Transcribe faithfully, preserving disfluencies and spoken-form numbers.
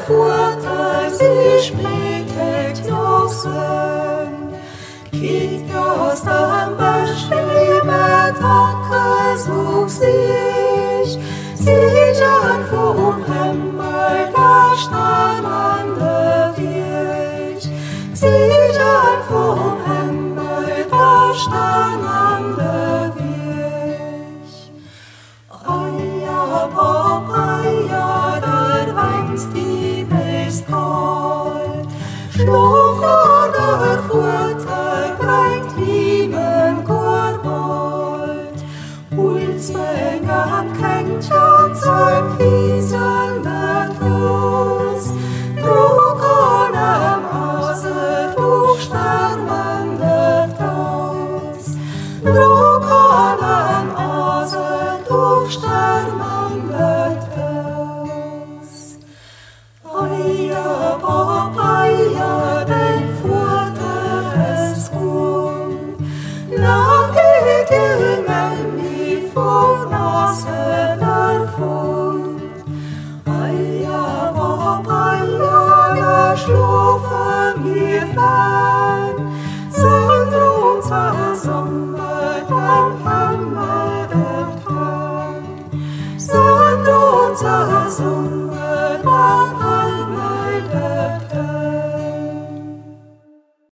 Futter sich mit Jossen. Kiet aus dem Beschrieben Tacke such sich, sich an vom Himmel der Sternende Weg, sich an vom Himmel der Sternende Weg. Eia, Papa, ja, der weinst die bist kalt, schlaf der Futter bringt Himmel Korbald, Holz mengen kennt ja sein Wiesen der Trost, Druck an am Hase durch sterbende Trost, Druck an am Hase durch sterbende